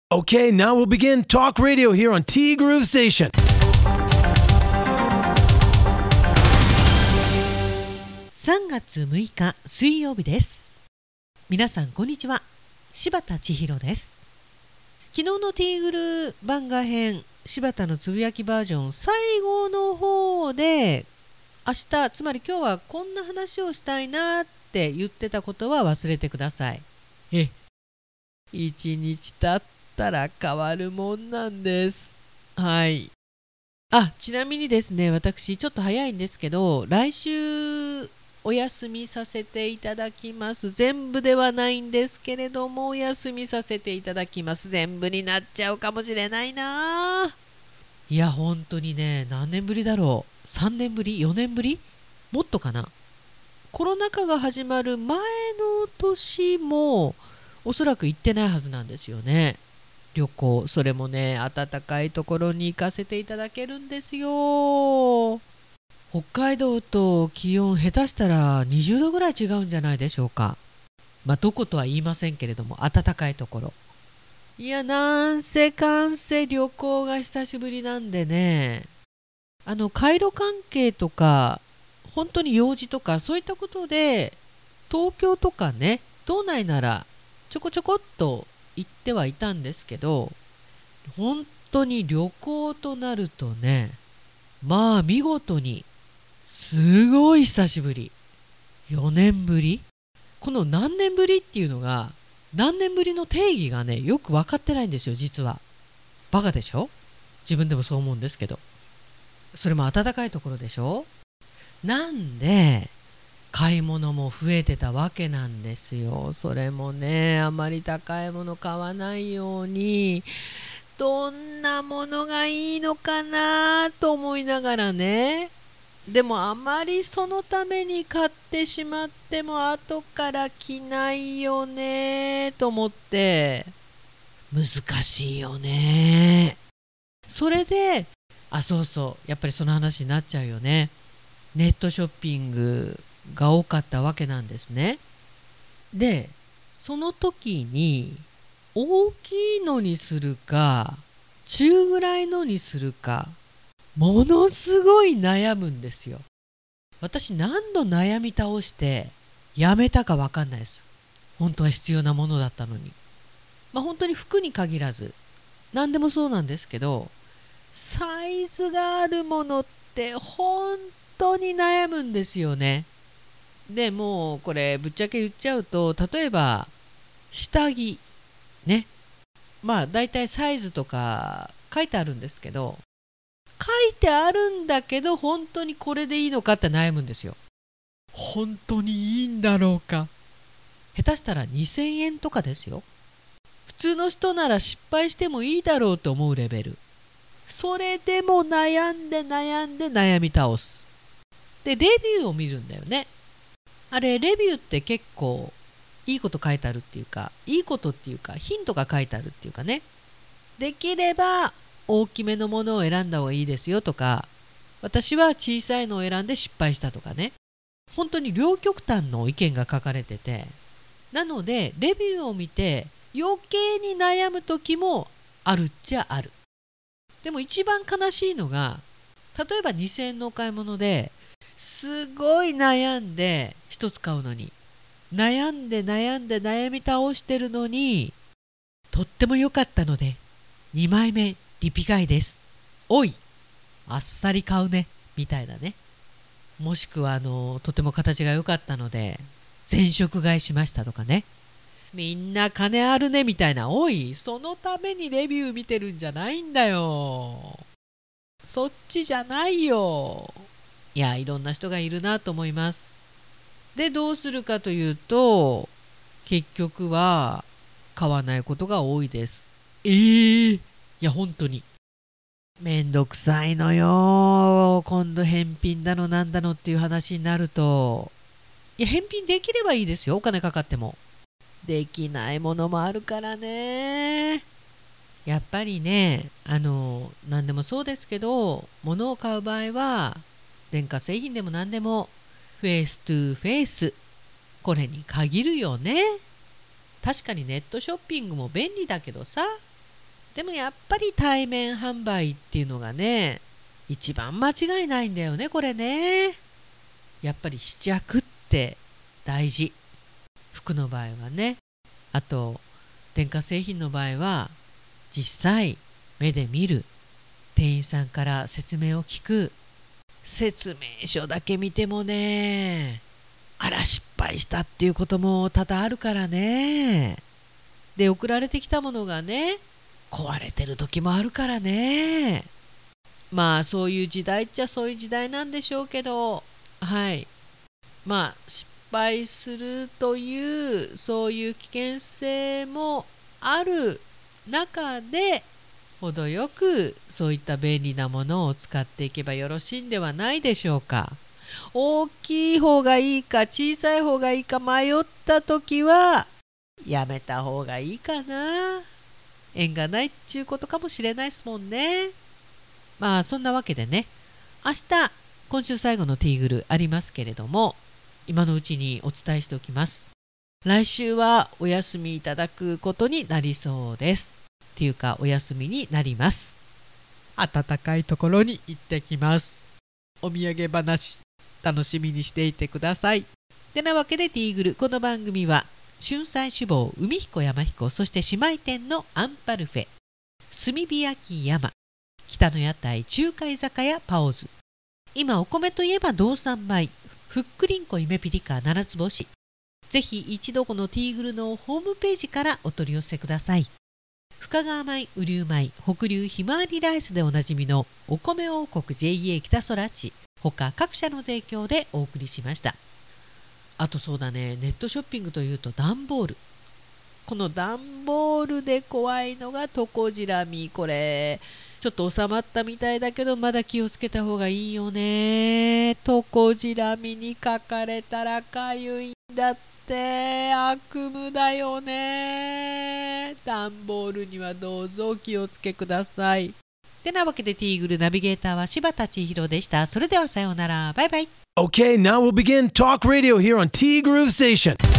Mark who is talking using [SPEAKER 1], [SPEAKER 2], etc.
[SPEAKER 1] Okay, now we'll begin Talk Radio here on T Groove Station.
[SPEAKER 2] 3月6日水曜日です。皆さんこんにちは。柴田千尋です。昨日のティーグル番外編柴田のつぶやきバージョン最後の方で明日、つまり今日はこんな話をしたいなって言ってたことは忘れてください。一日経ったら変わるもんなんです。はい。ちなみにですね、私ちょっと早いんですけど、来週お休みさせていただきます。全部ではないんですけれども、お休みさせていただきます。全部になっちゃうかもしれないな。いや本当にね、何年ぶりだろう。3年ぶり、4年ぶり、もっとかな。コロナ禍が始まる前の年もおそらく行ってないはずなんですよね。旅行、それもね、暖かいところに行かせていただけるんですよ。北海道と気温下手したら20度ぐらい違うんじゃないでしょうか。どことは言いませんけれども、暖かいところ。いや、なんせかんせ旅行が久しぶりなんでね、回路関係とか本当に用事とかそういったことで東京とかね、道内ならちょこちょこっと行ってはいたんですけど、本当に旅行となるとね、見事にすごい久しぶり。4年ぶり。この何年ぶりっていうのが、何年ぶりの定義がね、よく分かってないんですよ、実は。バカでしょ？自分でもそう思うんですけど。それも暖かいところでしょ？なんで買い物も増えてたわけなんですよ。それもね、あまり高いもの買わないように、どんなものがいいのかなと思いながらね。でもあまりそのために買ってしまっても後から着ないよねと思って、難しいよね。それでそうそう、やっぱりその話になっちゃうよね。ネットショッピングが多かったわけなんですね。で、その時に大きいのにするか中ぐらいのにするか、ものすごい悩むんですよ。私何度悩み倒してやめたか分かんないです。本当は必要なものだったのに。本当に服に限らず何でもそうなんですけど、サイズがあるものって本当に悩むんですよね。でもうこれぶっちゃけ言っちゃうと、例えば下着ね、だいたいサイズとか書いてあるんですけど、書いてあるんだけど本当にこれでいいのかって悩むんですよ。本当にいいんだろうか。下手したら2000円とかですよ。普通の人なら失敗してもいいだろうと思うレベル。それでも悩んで悩んで悩み倒す。でレビューを見るんだよね。あれレビューって結構いいこと書いてあるっていうか、いいことっていうかヒントが書いてあるっていうかね。できれば大きめのものを選んだ方がいいですよとか、私は小さいのを選んで失敗したとかね。本当に両極端の意見が書かれてて、なのでレビューを見て余計に悩む時もあるっちゃある。でも一番悲しいのが、例えば2000円のお買い物ですごい悩んで一つ買うのに、悩んで悩んで悩み倒してるのに、とっても良かったので2枚目リピ買いです、おいあっさり買うねみたいなね。もしくはとても形が良かったので全色買いしましたとかね。みんな金あるねみたいな。おい、そのためにレビュー見てるんじゃないんだよ。そっちじゃないよ。いや、いろんな人がいるなと思います。でどうするかというと、結局は買わないことが多いです。いや本当にめんどくさいのよ。今度返品だのなんだのっていう話になると、いや返品できればいいですよ、お金かかっても。できないものもあるからね。やっぱりね、何でもそうですけど、物を買う場合は電化製品でも何でもフェイストゥフェイス、これに限るよね。確かにネットショッピングも便利だけどさ、 でもやっぱり対面販売っていうのがね、一番間違いないんだよね、これね。やっぱり試着って大事。服の場合はね。あと電化製品の場合は実際目で見る、店員さんから説明を聞く。説明書だけ見てもね、あら失敗したっていうことも多々あるからね。で送られてきたものがね、壊れてる時もあるからね。まあそういう時代っちゃそういう時代なんでしょうけど、はい、まあ失敗するというそういう危険性もある中で、程よくそういった便利なものを使っていけばよろしいんではないでしょうか。大きい方がいいか小さい方がいいか迷った時はやめた方がいいかな。縁がないっちゅうことかもしれないですもんね。まあそんなわけでね、明日今週最後のティーグルありますけれども、今のうちにお伝えしておきます。来週はお休みいただくことになりそうです。っていうかお休みになります。暖かいところに行ってきます。お土産話楽しみにしていてください。てなわけでティーグル、この番組は春菜志望海彦山彦、そして姉妹店のアンパルフェ、炭火焼き山、北の屋台中華居酒屋パオズ、今お米といえば道産米、ふっくりんこ夢ピリカ7つ星。ぜひ一度このティーグルのホームページからお取り寄せください。深川米、雨竜米、北流ひまわりライスでおなじみのお米王国 JA 北空地、他各社の提供でお送りしました。あとそうだね、ネットショッピングというと段ボール。この段ボールで怖いのがトコジラミ。これちょっと収まったみたいだけどまだ気をつけた方がいいよね。トコジラミに書かれたらかゆいんだって、悪夢だよね。段ボールにはどうぞお気をつけください。てなわけでティーグルナビゲーターは柴田千尋でした。それではさようなら。バイバイ。
[SPEAKER 1] Okay, now we'll begin Talk Radio here on T Groove Station.